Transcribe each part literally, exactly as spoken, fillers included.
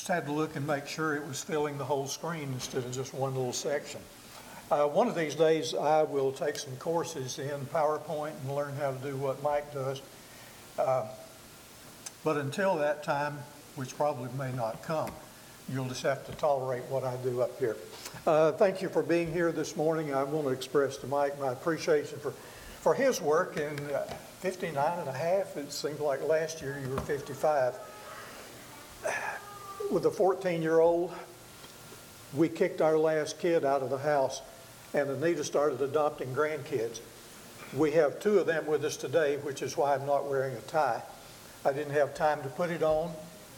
Just had to look and make sure it was filling the whole screen instead of just one little section. Uh, one of these days I will take some courses in PowerPoint and learn how to do what Mike does. Uh, but until that time, which probably may not come, you'll just have to tolerate what I do up here. Uh, thank you for being here this morning. I want to express to Mike my appreciation for, for his work in uh, fifty-nine and a half. It seemed like last year you were fifty-five. With a fourteen-year-old, we kicked our last kid out of the house, and Anita started adopting grandkids. We have two of them with us today, which is why I'm not wearing a tie. I didn't have time to put it on.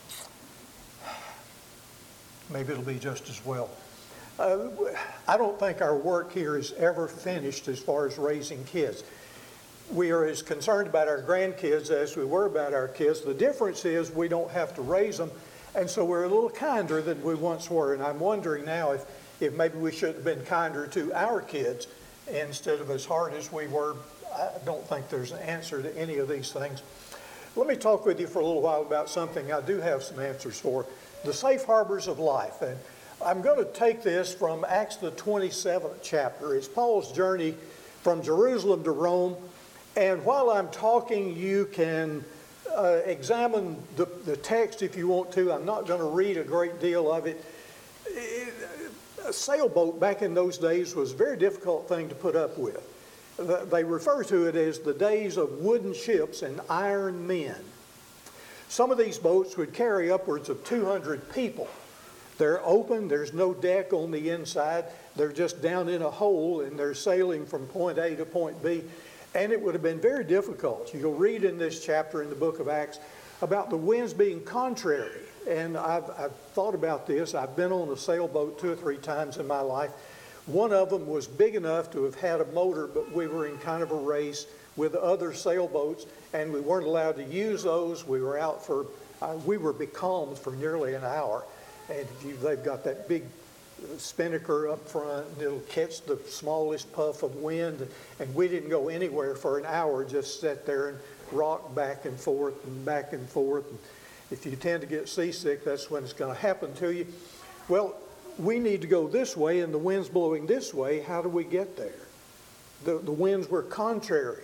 Maybe it'll be just as well. Uh, I don't think our work here is ever finished as far as raising kids. We are as concerned about our grandkids as we were about our kids. The difference is we don't have to raise them, and so we're a little kinder than we once were. And I'm wondering now if, if maybe we should have been kinder to our kids instead of as hard as we were. I don't think there's an answer to any of these things. Let me talk with you for a little while about something I do have some answers for. The safe harbors of life. And I'm going to take this from Acts the twenty-seventh chapter. It's Paul's journey from Jerusalem to Rome. And while I'm talking, you can uh, examine the, the text if you want to. I'm not going to read a great deal of it. it. A sailboat back in those days was a very difficult thing to put up with. They refer to it as the days of wooden ships and iron men. Some of these boats would carry upwards of two hundred people. They're open, there's no deck on the inside. They're just down in a hole and they're sailing from point A to point B. And it would have been very difficult. You'll read in this chapter in the book of Acts about the winds being contrary. And I've, I've thought about this. I've been on a sailboat two or three times in my life. One of them was big enough to have had a motor, but we were in kind of a race with other sailboats, and we weren't allowed to use those. We were out for, uh, we were becalmed for nearly an hour. And if you, they've got that big spinnaker up front, and it'll catch the smallest puff of wind. And we didn't go anywhere for an hour, just sat there and rock back and forth and back and forth. And if you tend to get seasick, that's when it's going to happen to you. Well, we need to go this way, and the wind's blowing this way. How do we get there? The, the winds were contrary.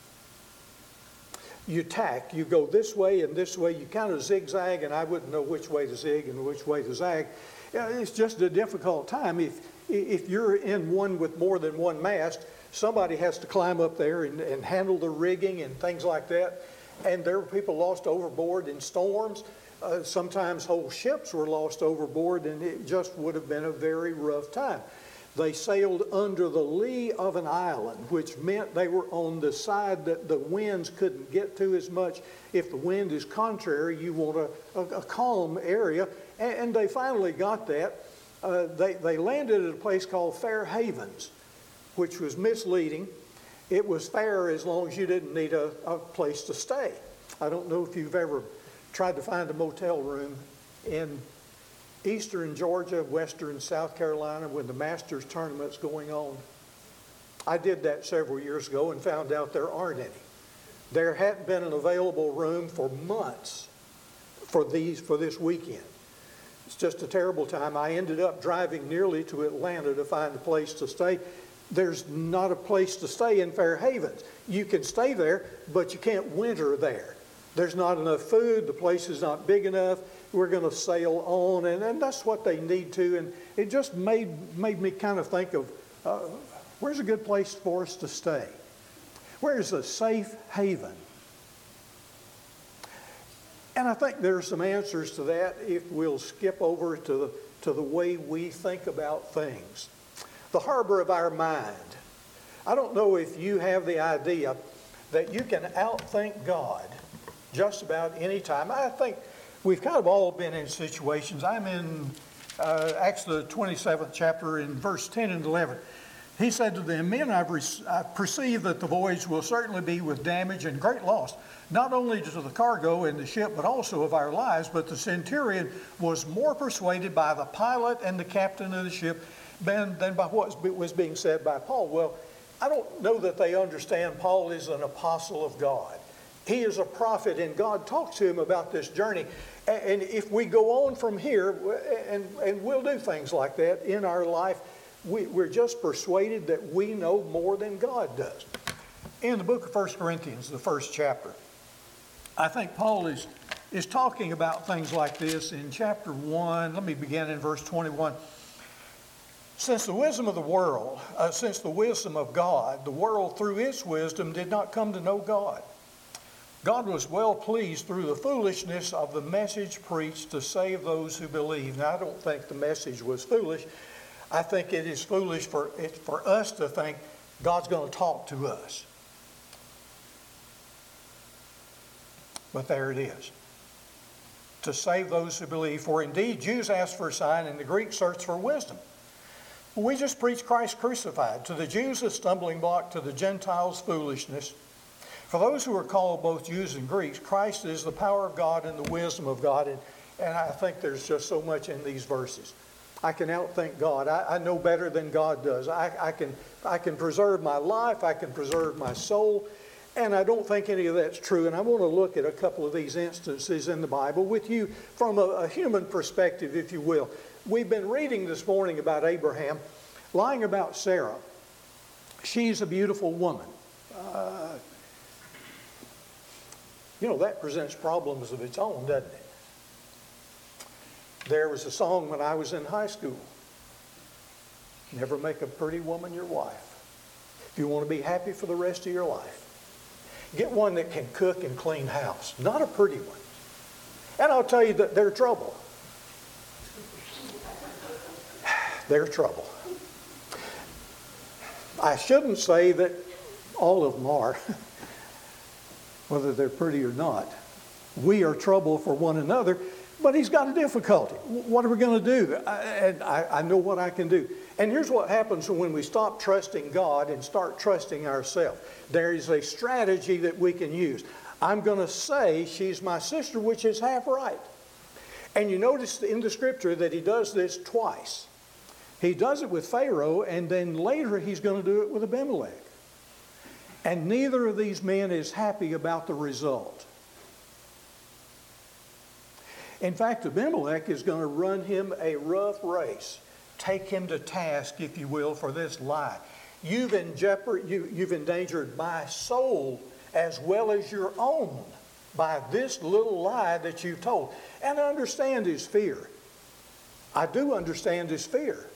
You tack, you go this way and this way. You kind of zigzag, and I wouldn't know which way to zig and which way to zag. It's just a difficult time. If, if you're in one with more than one mast, somebody has to climb up there and, and handle the rigging and things like that. And there were people lost overboard in storms. Uh, sometimes whole ships were lost overboard, and it just would have been a very rough time. They sailed under the lee of an island, which meant they were on the side that the winds couldn't get to as much. If the wind is contrary, you want a, a, a calm area. And, and they finally got that. Uh, they, they landed at a place called Fair Havens, which was misleading. It was fair as long as you didn't need a, a place to stay. I don't know if you've ever tried to find a motel room in eastern Georgia, western South Carolina when the Masters tournament's going on. I did that several years ago and found out there aren't any. There hadn't been an available room for months for these for this weekend. It's just a terrible time. I ended up driving nearly to Atlanta to find a place to stay. There's not a place to stay in Fair Havens. You can stay there, but you can't winter there. There's not enough food. The place is not big enough. We're going to sail on, and, and that's what they need to. And it just made made me kind of think of uh, where's a good place for us to stay? Where's a safe haven? And I think there are some answers to that if we'll skip over to the, to the way we think about things. The harbor of our mind. I don't know if you have the idea that you can outthink God just about any time. I think we've kind of all been in situations. I'm in uh, Acts the twenty-seventh chapter in verse ten and eleven. He said to them, Men, I've re- I perceive that the voyage will certainly be with damage and great loss, not only to the cargo and the ship, but also of our lives. But the centurion was more persuaded by the pilot and the captain of the ship than, than by what was being said by Paul. Well, I don't know that they understand Paul is an apostle of God. He is a prophet, and God talks to him about this journey. And if we go on from here, and, and we'll do things like that in our life, we, we're just persuaded that we know more than God does. In the book of First Corinthians, the first chapter, I think Paul is, is talking about things like this in chapter one. Let me begin in verse twenty-one. Since the wisdom of the world, uh, since the wisdom of God, the world through its wisdom did not come to know God. God was well pleased through the foolishness of the message preached to save those who believe. Now, I don't think the message was foolish. I think it is foolish for, it, for us to think God's going to talk to us. But there it is. To save those who believe. For indeed, Jews ask for a sign and the Greeks search for wisdom. We just preach Christ crucified. To the Jews, a stumbling block. To the Gentiles, foolishness. For those who are called both Jews and Greeks, Christ is the power of God and the wisdom of God. And, and I think there's just so much in these verses. I can outthink God. I, I know better than God does. I, I, can, I can preserve my life. I can preserve my soul. And I don't think any of that's true. And I want to look at a couple of these instances in the Bible with you from a, a human perspective, if you will. We've been reading this morning about Abraham, lying about Sarah. She's a beautiful woman. Uh, You know, that presents problems of its own, doesn't it? There was a song when I was in high school. Never make a pretty woman your wife. If you want to be happy for the rest of your life, get one that can cook and clean house, not a pretty one. And I'll tell you that they're trouble. They're trouble. I shouldn't say that all of them are. Whether they're pretty or not. We are trouble for one another, but he's got a difficulty. What are we going to do? I, and I, I know what I can do. And here's what happens when we stop trusting God and start trusting ourselves. There is a strategy that we can use. I'm going to say she's my sister, which is half right. And you notice in the scripture that he does this twice. He does it with Pharaoh, and then later he's going to do it with Abimelech. And neither of these men is happy about the result. In fact, Abimelech is going to run him a rough race. Take him to task, if you will, for this lie. You've, in jeopard, you, you've endangered my soul as well as your own by this little lie that you've told. And I understand his fear. I do understand his fear.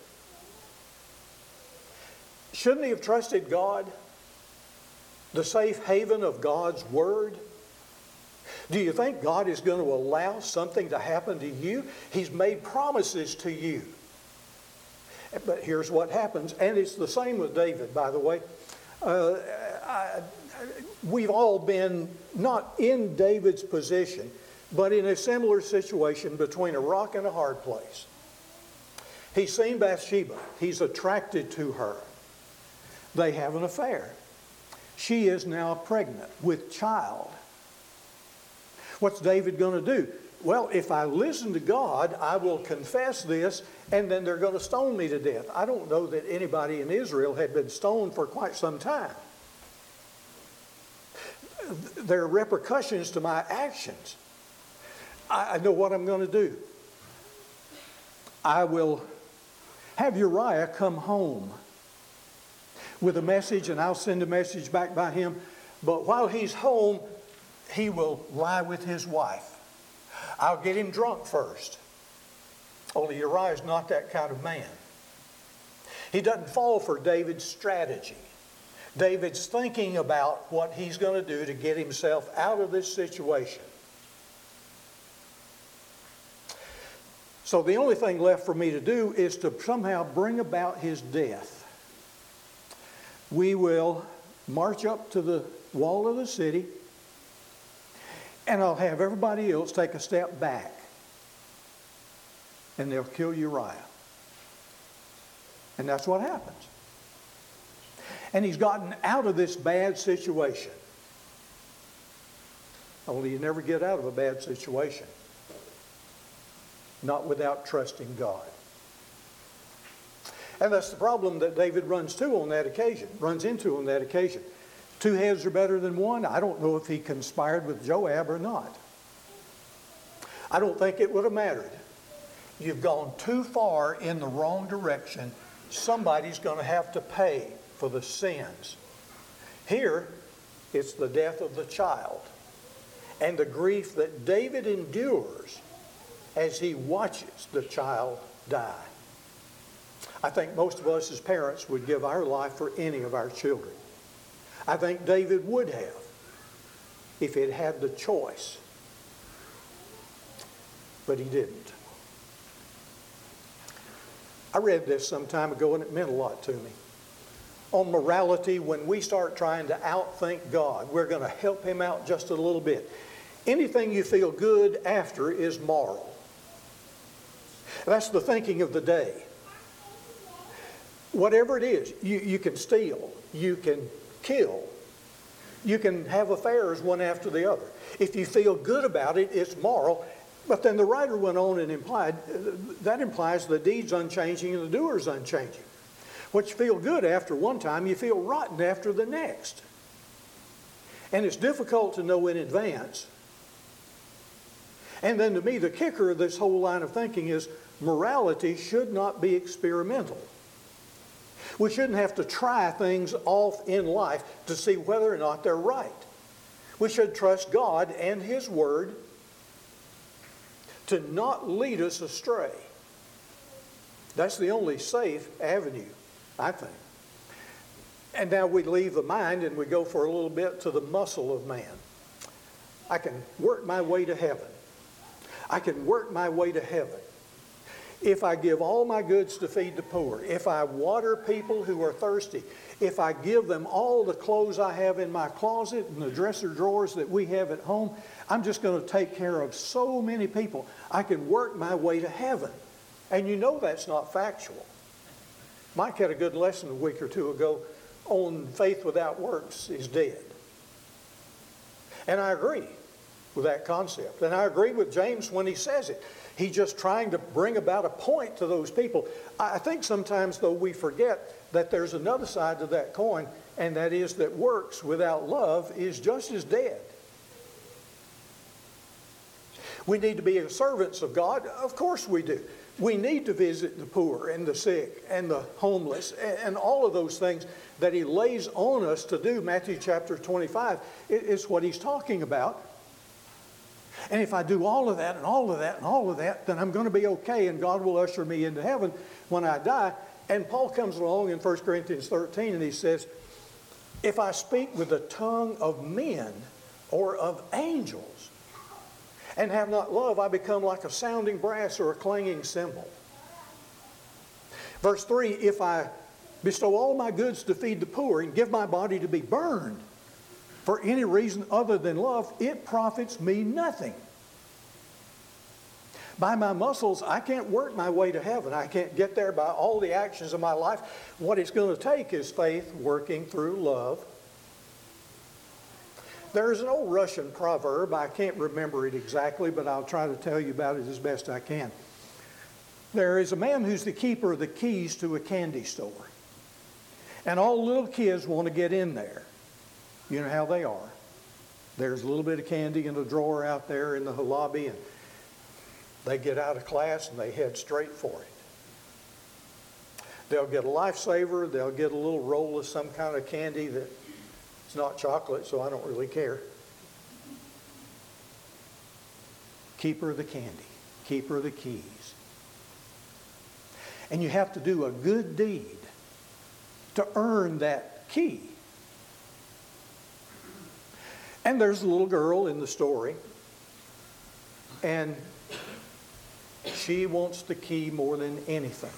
Shouldn't he have trusted God? The safe haven of God's Word? Do you think God is going to allow something to happen to you? He's made promises to you. But here's what happens, and it's the same with David, by the way. Uh, I, we've all been not in David's position, but in a similar situation between a rock and a hard place. He's seen Bathsheba. He's attracted to her. They have an affair. She is now pregnant with child. What's David going to do? Well, if I listen to God, I will confess this, and then they're going to stone me to death. I don't know that anybody in Israel had been stoned for quite some time. There are repercussions to my actions. I, I know what I'm going to do. I will have Uriah come home with a message, and I'll send a message back by him. But while he's home, he will lie with his wife. I'll get him drunk first. Only Uriah's not that kind of man. He doesn't fall for David's strategy. David's thinking about what he's going to do to get himself out of this situation. So the only thing left for me to do is to somehow bring about his death. We will march up to the wall of the city, and I'll have everybody else take a step back, and they'll kill Uriah. And that's what happens. And he's gotten out of this bad situation. Only you never get out of a bad situation. Not without trusting God. And that's the problem that David runs to on that occasion, runs into on that occasion. Two heads are better than one. I don't know if he conspired with Joab or not. I don't think it would have mattered. You've gone too far in the wrong direction. Somebody's going to have to pay for the sins. Here, it's the death of the child and the grief that David endures as he watches the child die. I think most of us as parents would give our life for any of our children. I think David would have if he'd had the choice. But he didn't. I read this some time ago and it meant a lot to me. On morality, when we start trying to outthink God, we're going to help him out just a little bit. Anything you feel good after is moral. That's the thinking of the day. Whatever it is, you, you can steal, you can kill, you can have affairs one after the other. If you feel good about it, it's moral. But then the writer went on and implied, that implies the deed's unchanging and the doer's unchanging. What you feel good after one time, you feel rotten after the next. And it's difficult to know in advance. And then to me, the kicker of this whole line of thinking is morality should not be experimental. We shouldn't have to try things off in life to see whether or not they're right. We should trust God and His Word to not lead us astray. That's the only safe avenue, I think. And now we leave the mind and we go for a little bit to the muscle of man. I can work my way to heaven. I can work my way to heaven. If I give all my goods to feed the poor, if I water people who are thirsty, if I give them all the clothes I have in my closet and the dresser drawers that we have at home, I'm just going to take care of so many people. I can work my way to heaven. And you know that's not factual. Mike had a good lesson a week or two ago on faith without works is dead. And I agree with that concept. And I agree with James when he says it. He's just trying to bring about a point to those people. I think sometimes, though, we forget that there's another side to that coin, and that is that works without love is just as dead. We need to be servants of God. Of course we do. We need to visit the poor and the sick and the homeless and all of those things that He lays on us to do. Matthew chapter twenty-five is what He's talking about. And if I do all of that and all of that and all of that, then I'm going to be okay and God will usher me into heaven when I die. And Paul comes along in First Corinthians thirteen and he says, if I speak with the tongue of men or of angels and have not love, I become like a sounding brass or a clanging cymbal. Verse three, if I bestow all my goods to feed the poor and give my body to be burned for any reason other than love, it profits me nothing. By my muscles, I can't work my way to heaven. I can't get there by all the actions of my life. What it's going to take is faith working through love. There's an old Russian proverb. I can't remember it exactly, but I'll try to tell you about it as best I can. There is a man who's the keeper of the keys to a candy store. And all little kids want to get in there. You know how they are. There's a little bit of candy in a drawer out there in the lobby, and they get out of class and they head straight for it. They'll get a Lifesaver. They'll get a little roll of some kind of candy that it's not chocolate, so I don't really care. Keeper of the candy. Keeper of the keys. And you have to do a good deed to earn that key. And there's a little girl in the story, and she wants the key more than anything.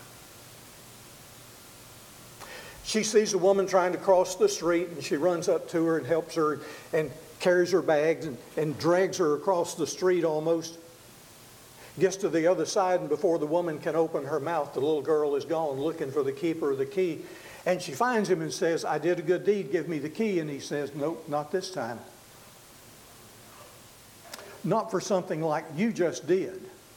She sees a woman trying to cross the street, and she runs up to her and helps her and carries her bags and, and drags her across the street almost. Gets to the other side, and before the woman can open her mouth, the little girl is gone looking for the keeper of the key. And she finds him and says, I did a good deed, give me the key. And he says, nope, not this time. Not for something like you just did.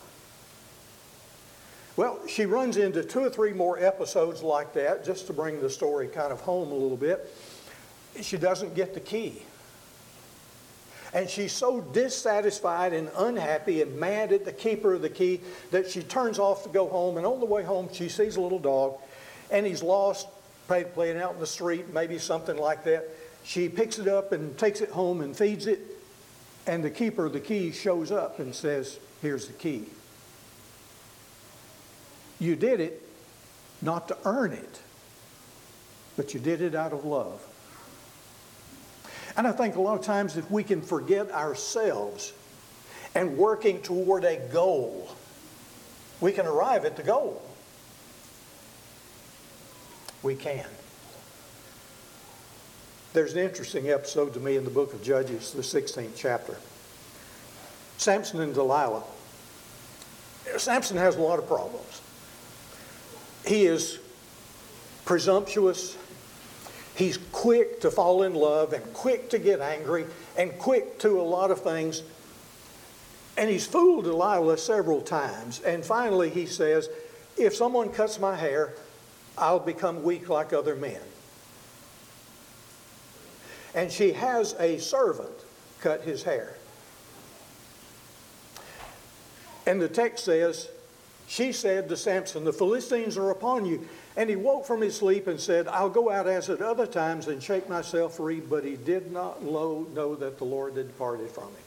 Well, she runs into two or three more episodes like that, just to bring the story kind of home a little bit. she doesn't get the key. And she's so dissatisfied and unhappy and mad at the keeper of the key that she turns off to go home. And on the way home, she sees a little dog, and he's lost, playing out in the street, maybe something like that. She picks it up and takes it home and feeds it. And the keeper of the key shows up and says, here's the key. You did it not to earn it, but you did it out of love. And I think a lot of times if we can forget ourselves and working toward a goal, we can arrive at the goal. We can. There's an interesting episode to me in the book of Judges, the sixteenth chapter. Samson and Delilah. Samson has a lot of problems. He is presumptuous. He's quick to fall in love and quick to get angry and quick to a lot of things. And he's fooled Delilah several times. And finally he says, if someone cuts my hair, I'll become weak like other men. And she has a servant cut his hair. And the text says, she said to Samson, the Philistines are upon you. And he woke from his sleep and said, I'll go out as at other times and shake myself free. But he did not know that the Lord had departed from him.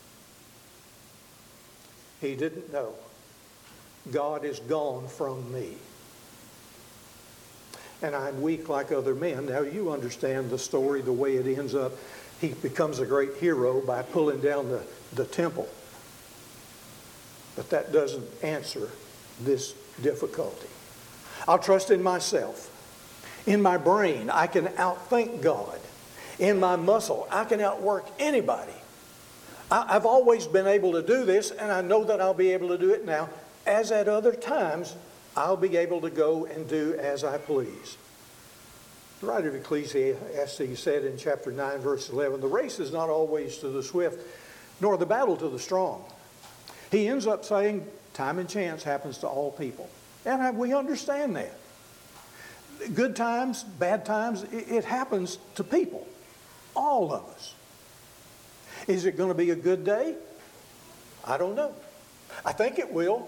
He didn't know. God is gone from me. And I'm weak like other men. Now you understand the story, the way it ends up. He becomes a great hero by pulling down the, the temple. But that doesn't answer this difficulty. I'll trust in myself. In my brain, I can outthink God. In my muscle, I can outwork anybody. I, I've always been able to do this, and I know that I'll be able to do it now. As at other times, I'll be able to go and do as I please. The writer of Ecclesiastes said in chapter nine, verse eleven, the race is not always to the swift, nor the battle to the strong. He ends up saying, time and chance happens to all people. And we understand that. Good times, bad times, it happens to people. All of us. Is it going to be a good day? I don't know. I think it will.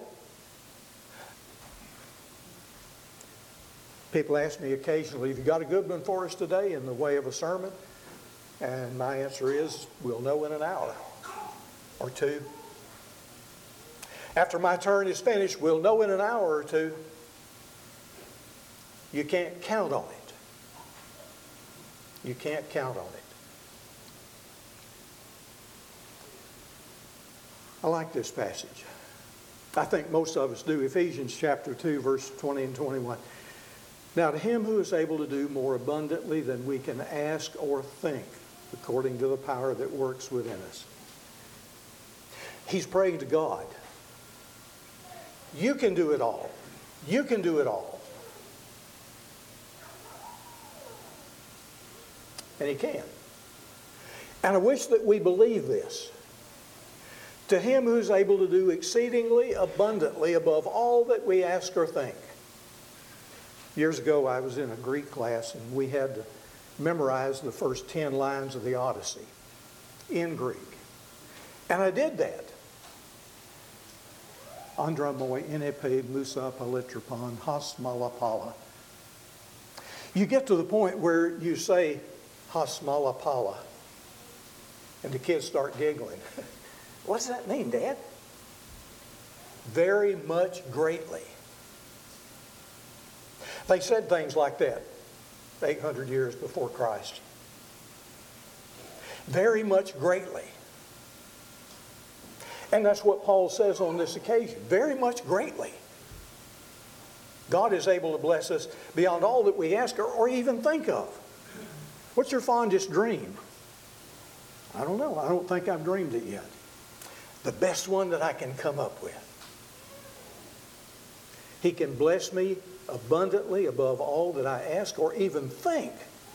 People ask me occasionally, have you got a good one for us today in the way of a sermon? And my answer is, we'll know in an hour or two. After my turn is finished, we'll know in an hour or two. You can't count on it. You can't count on it. I like this passage. I think most of us do. Ephesians chapter two, verse twenty and twenty-one. Now to him who is able to do more abundantly than we can ask or think, according to the power that works within us. He's praying to God. You can do it all. You can do it all. And he can. And I wish that we believe this. To him who's able to do exceedingly abundantly above all that we ask or think. Years ago, I was in a Greek class, and we had to memorize the first ten lines of the Odyssey in Greek. And I did that. Andramoi enepe musa palitropon has malapala. You get to the point where you say has malapala, and the kids start giggling. What does that mean, Dad? Very much greatly. They said things like that eight hundred years before Christ. Very much greatly. And that's what Paul says on this occasion. Very much greatly. God is able to bless us beyond all that we ask or, or even think of. What's your fondest dream? I don't know. I don't think I've dreamed it yet. The best one that I can come up with. He can bless me abundantly above all that I ask or even think.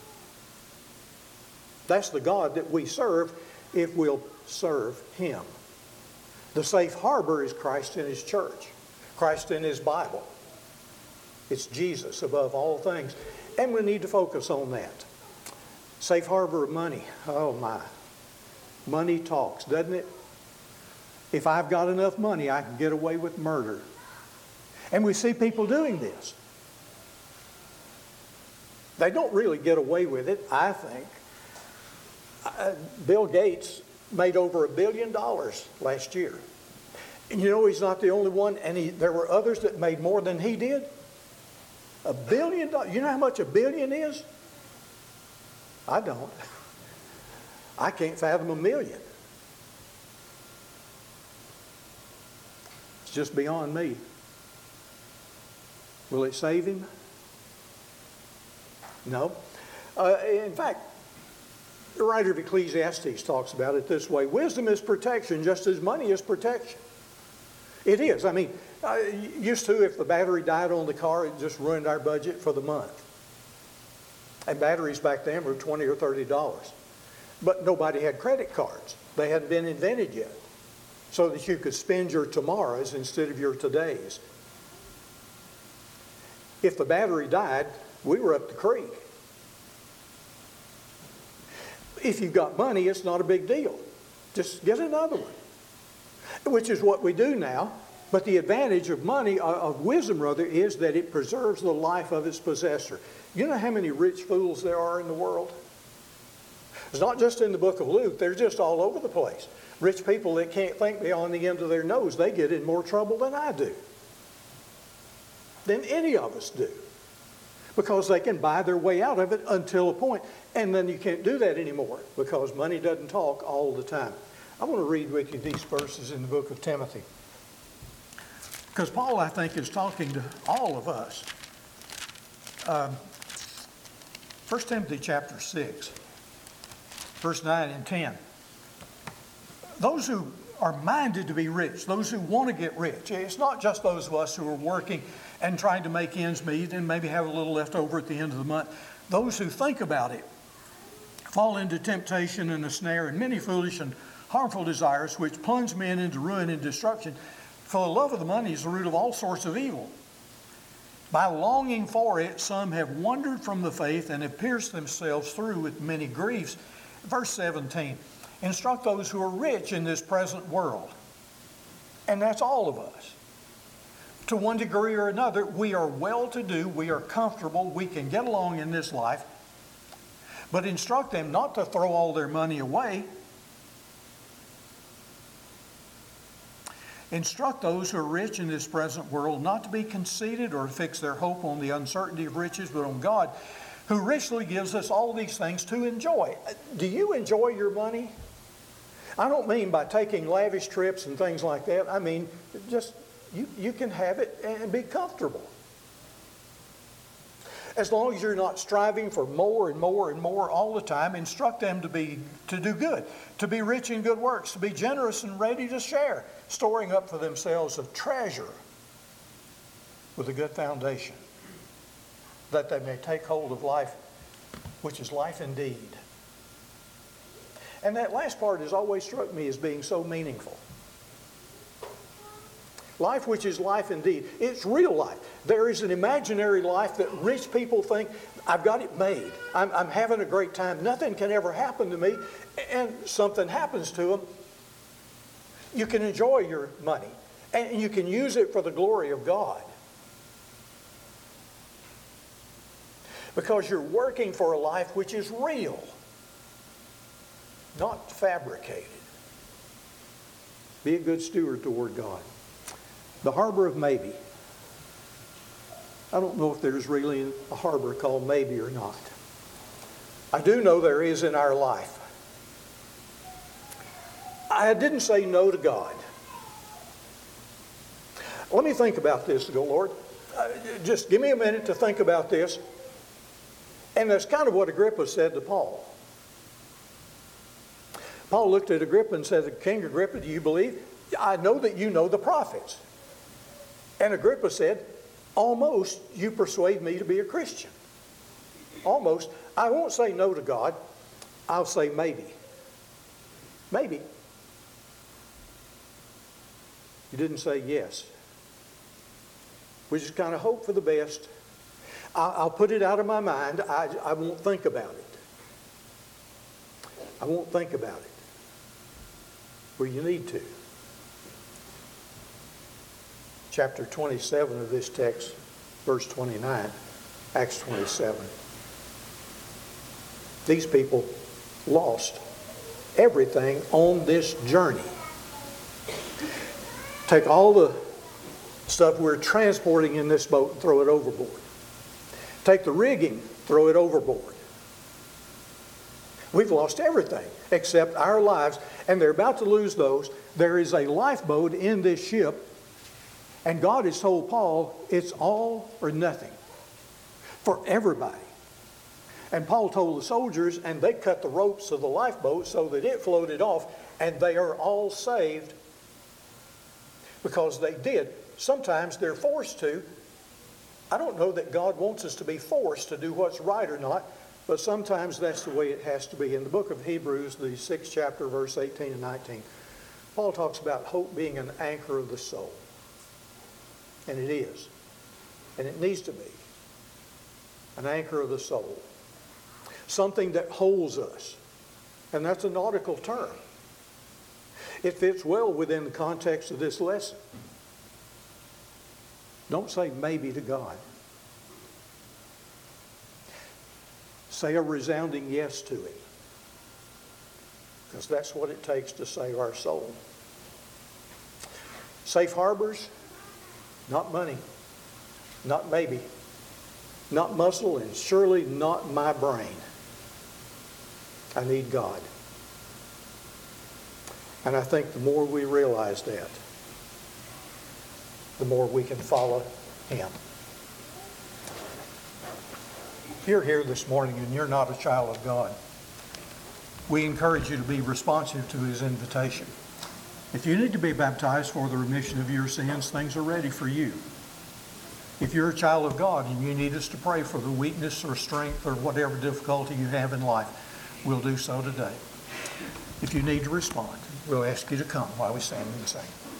That's the God that we serve if we'll serve him. The safe harbor is Christ in his church, Christ in his Bible. It's Jesus above all things. And we need to focus on that. Safe harbor of money. Oh my. Money talks, doesn't it? If I've got enough money, I can get away with murder. And we see people doing this. They don't really get away with it, I think. Uh, Bill Gates made over a billion dollars last year. And you know he's not the only one, and he, there were others that made more than he did. A billion dollars. You know how much a billion is? I don't. I can't fathom a million. It's just beyond me. Will it save him? No. Uh, in fact, the writer of Ecclesiastes talks about it this way. Wisdom is protection just as money is protection. It is. I mean, uh, used to, if the battery died on the car, it just ruined our budget for the month. And batteries back then were twenty or thirty dollars. But nobody had credit cards. They hadn't been invented yet. So that you could spend your tomorrows instead of your todays. If the battery died, we were up the creek. If you've got money, it's not a big deal. Just get another one. Which is what we do now. But the advantage of money, of wisdom rather, is that it preserves the life of its possessor. You know how many rich fools there are in the world? It's not just in the book of Luke. They're just all over the place. Rich people that can't think beyond the end of their nose, they get in more trouble than I do. Than any of us do. Because they can buy their way out of it until a point. And then you can't do that anymore because money doesn't talk all the time. I want to read with you these verses in the book of Timothy. Because Paul, I think, is talking to all of us. Um, First Timothy chapter six, verse nine and ten. Those who are minded to be rich, those who want to get rich, it's not just those of us who are working and trying to make ends meet and maybe have a little left over at the end of the month. Those who think about it fall into temptation and a snare and many foolish and harmful desires which plunge men into ruin and destruction. For the love of the money is the root of all sorts of evil. By longing for it, some have wandered from the faith and have pierced themselves through with many griefs. Verse seventeen, instruct those who are rich in this present world. And that's all of us. To one degree or another, we are well-to-do, we are comfortable, we can get along in this life. But instruct them not to throw all their money away. Instruct those who are rich in this present world not to be conceited or to fix their hope on the uncertainty of riches, but on God, who richly gives us all these things to enjoy. Do you enjoy your money? I don't mean by taking lavish trips and things like that. I mean, just you, you can have it and be comfortable. As long as you're not striving for more and more and more all the time, instruct them to be to do good, to be rich in good works, to be generous and ready to share, storing up for themselves a treasure with a good foundation, that they may take hold of life, which is life indeed. And that last part has always struck me as being so meaningful. Life which is life indeed. It's real life. There is an imaginary life that rich people think, I've got it made. I'm, I'm having a great time. Nothing can ever happen to me. And something happens to them. You can enjoy your money. And you can use it for the glory of God. Because you're working for a life which is real. Not fabricated. Be a good steward toward God. The harbor of maybe. I don't know if there's really a harbor called maybe or not. I do know there is in our life. I didn't say no to God. Let me think about this, go Lord. Uh, just give me a minute to think about this. And that's kind of what Agrippa said to Paul. Paul looked at Agrippa and said, King Agrippa, do you believe? I know that you know the prophets. And Agrippa said, almost you persuade me to be a Christian. Almost. I won't say no to God. I'll say maybe. Maybe. You didn't say yes. We just kind of hope for the best. I'll put it out of my mind. I, I won't think about it. I won't think about it. Well, you need to. Chapter twenty-seven of this text, verse twenty-nine, Acts twenty-seven. These people lost everything on this journey. Take all the stuff we're transporting in this boat and throw it overboard. Take the rigging, throw it overboard. We've lost everything except our lives, and they're about to lose those. There is a lifeboat in this ship, and God has told Paul it's all or nothing for everybody. And Paul told the soldiers, and they cut the ropes of the lifeboat so that it floated off, and they are all saved because they did. Sometimes they're forced to. I don't know that God wants us to be forced to do what's right or not, but sometimes that's the way it has to be. In the book of Hebrews, the sixth chapter, verse eighteen and nineteen, Paul talks about hope being an anchor of the soul. And it is. And it needs to be. An anchor of the soul. Something that holds us. And that's a nautical term. It fits well within the context of this lesson. Don't say maybe to God. Say a resounding yes to Him. Because that's what it takes to save our soul. Safe harbors, not money, not maybe, not muscle, and surely not my brain. I need God. And I think the more we realize that, the more we can follow Him. If you're here this morning and you're not a child of God, we encourage you to be responsive to His invitation. If you need to be baptized for the remission of your sins, things are ready for you. If you're a child of God and you need us to pray for the weakness or strength or whatever difficulty you have in life, we'll do so today. If you need to respond, we'll ask you to come while we stand and sing.